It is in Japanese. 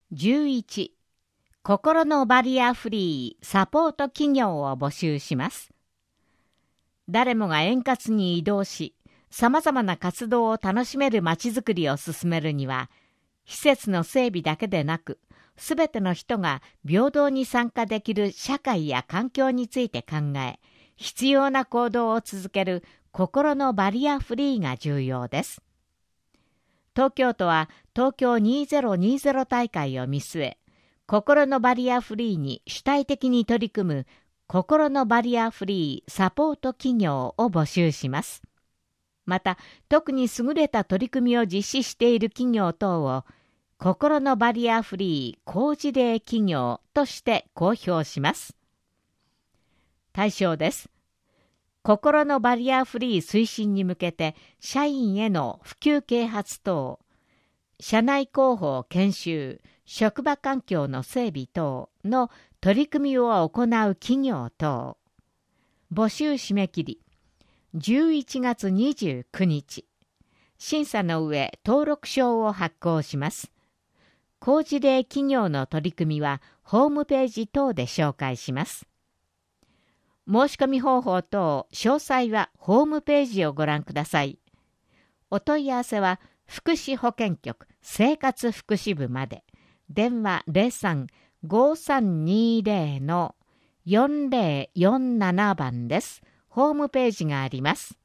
11、心のバリアフリーサポート企業を募集します。誰もが円滑に移動し、様々な活動を楽しめるまちづくりを進めるには、施設の整備だけでなく、すべての人が平等に参加できる社会や環境について考え、必要な行動を続ける心のバリアフリーが重要です。東京都は東京2020大会を見据え、心のバリアフリーに主体的に取り組む心のバリアフリーサポート企業を募集します。また、特に優れた取り組みを実施している企業等を心のバリアフリー好事例企業として公表します。対象です。心のバリアフリー推進に向けて社員への普及啓発等、社内広報研修、職場環境の整備等の取り組みを行う企業等。募集締め切り11月29日。審査の上登録証を発行します。好事例企業の取り組みはホームページ等で紹介します。申し込み方法等詳細はホームページをご覧ください。お問い合わせは福祉保健局生活福祉部まで。電話03-5320-4047番です。ホームページがあります。